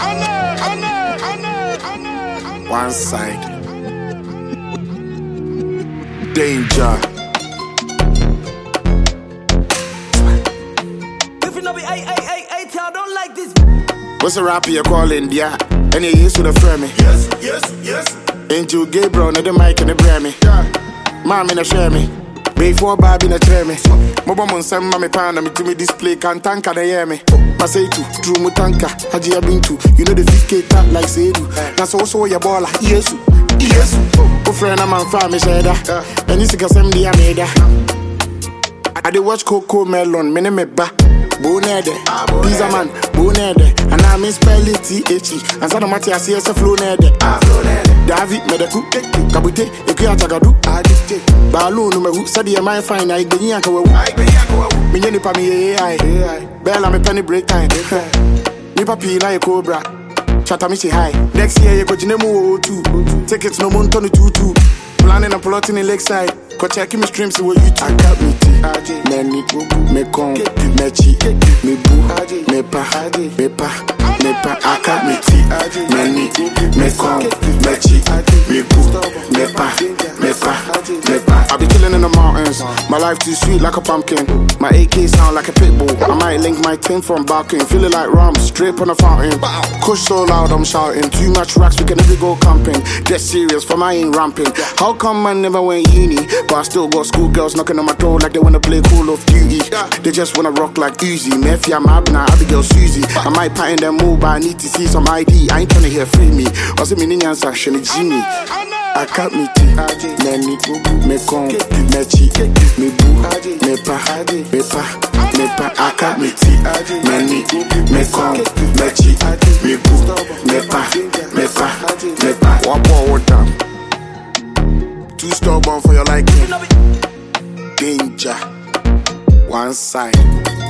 One side. Danger. If you know me, I don't like this. What's a rapper you call India? And you used to the frame me. Yes. Angel Gabriel, no the mic and the brand Mommy no share me. Before Barbie no try me. Mobo mon sem mami pan me to me display can tanka they hear me. Masay tu, true mutanka, haji abintu. You know the 5K tap like Sedu. That's also your baller, yes. Oh friend I'm on farm share that. And you see some dia made I dey watch Coco Melon, me me ba. Bonede, pizza man, bonede. And I miss spell it T-H-E. And so no matter I see us a flow nede. David Medeku, Kabute, Ekuya Tagadu, Baloo no me Sadi am I fine, I get yanka wo. Minyeni pa mi AI. Bella me penny break time. Ni papi na cobra. Chata me say hi. Next year you go jinemu O2. Tickets no month on the 22. Planning and plotting in Lakeside. Go check me streams with YouTube. I got me tea, Nani, me con, me chi, me boo, me pa. I got me tea, Nani, me con, me chi, me boo, me pa. I be chilling in the mountains. My life too sweet like a pumpkin. My AK sound like a pit bull. I might link my tin from barking. Feeling like rum, straight on the fountain. Kush so loud I'm shouting. Too much racks, we can never go camping. Dead serious, for my ain't ramping. How come I never went uni? But I still got schoolgirls knocking on my door like they wanna play Call of Duty. They just wanna rock like Uzi. Mafia Mabna, Abigail Susie. I might patent them more, but I need to see some ID. I ain't tryna hear free me. Or see me ninjas action, it's Jimmy. I cut me tea, Nani, me con, me chi, me boo, me pa. I cut me tea, Nani, me con, me chi, me boo, me pa. One more down. Too stubborn for your liking. Danger. One side.